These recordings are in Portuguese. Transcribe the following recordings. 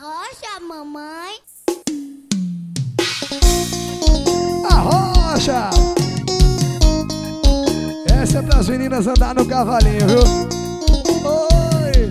Arrocha, mamãe. Arrocha! Essa é pras meninas andar no cavalinho, viu? Oi!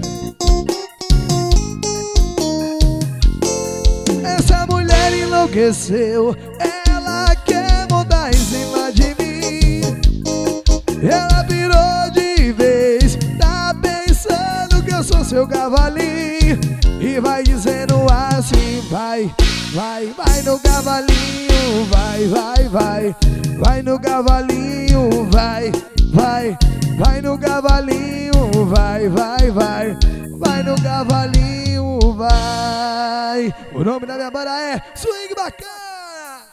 Essa mulher enlouqueceu, ela quer montar em cima de mim. Ela virou de vez, tá pensando que eu sou seu cavalinho. E vai dizendo assim, vai, vai, vai no cavalinho, vai, vai, vai. Vai no cavalinho, vai, vai. Vai no cavalinho, vai, vai, vai. Vai no cavalinho, vai. O nome da minha banda é Swing Bacana.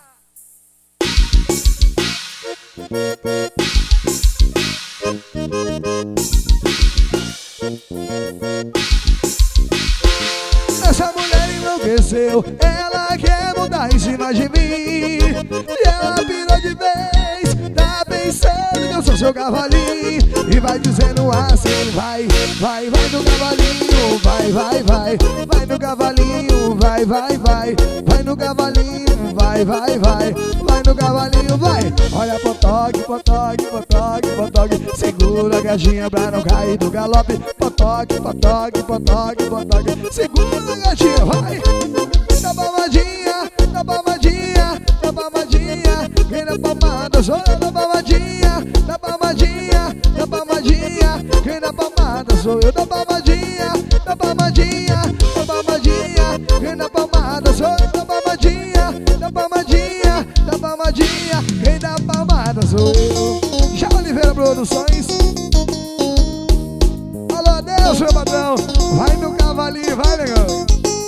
Essa mulher enlouqueceu, ela quer montar em cima de mim. E ela virou de vez, tá pensando que eu sou seu cavalinho. E vai dizendo assim, vai, vai, vai no cavalinho, vai, vai, vai. Vai no cavalinho, vai, vai, vai. Vai no cavalinho, vai, vai, vai. Vai no cavalinho, vai. Olha pro toque, pro toque, pro toque, pro toque. Segura a gatinha pra não cair do galope. Pro toque, pro toque, pro toque, pro toque. Segura a gatinha, vai. Na palmadinha, na palmadinha, na palmadinha. Vem na palmada, sou eu na palmadinha. Na palmadinha, na palmadinha. Vem na palmada, sou eu na palmadinha. Na palmadinha, na palmadinha. Vem na palmada, sou eu na palmadinha. Na palmadinha, na palmadinha. Vem na palmada, sou eu. Já Oliveira Produções. Alô, adeus, meu patrão. Vai no cavalinho, vai, negão.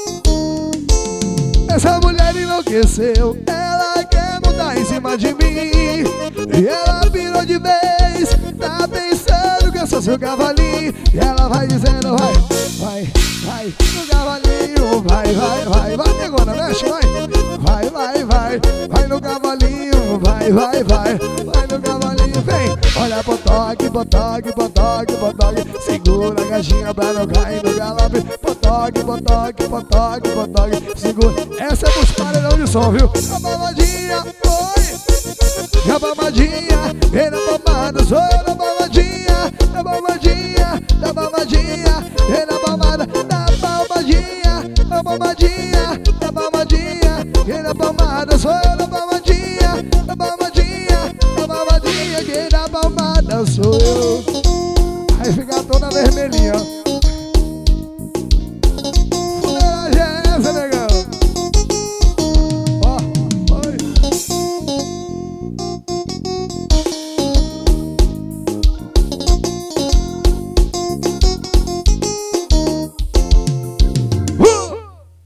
Essa mulher enlouqueceu, ela quer montar em cima de mim. E ela virou de vez, tá pensando que eu sou seu cavalinho. E ela vai dizendo, vai, vai, vai no cavalinho, vai, vai, vai. Vai, negona, mexe, vai. Vai, vai, vai, vai no cavalinho, vai, vai, vai. Vai no cavalinho, vem. Olha pro toque, pro toque, pro toque, pro toque. Segura a gatinha pra não cair no galope. Pro toque, pro toque, pro toque, pro toque. Segura. Essa é pros paredão de som, viu? A palmadinha, oi! A palmadinha, vem na palmada, sou eu na palmadinha. Na palmadinha, na palmadinha, vem na palmada. Na palmadinha, na palmadinha, na palmadinha. Vem na palmada, sou eu na palmadinha. Na palmadinha, na palmadinha, vem na palmada, sou eu. Aí fica toda vermelhinha, ó.